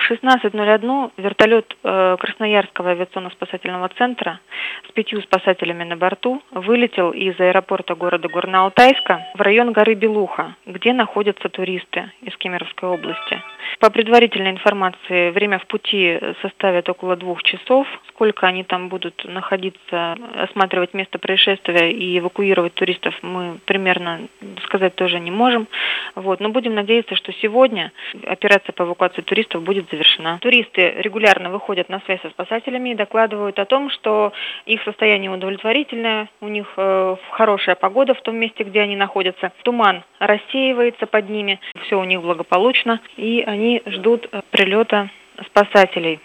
16:01 вертолет Красноярского авиационно-спасательного центра с 5 спасателями на борту вылетел из аэропорта города Горно-Алтайска в район горы Белуха, где находятся туристы из Кемеровской области. По предварительной информации, время в пути составит около 2 часов. Сколько они там будут находиться, осматривать место происшествия и эвакуировать туристов, мы примерно сказать тоже не можем. Но будем надеяться, что сегодня операция по эвакуации туристов будет завершена. Туристы регулярно выходят на связь со спасателями и докладывают о том, что их состояние удовлетворительное, у них хорошая погода в том месте, где они находятся. Туман рассеивается под ними, все у них благополучно, и они ждут прилета спасателей.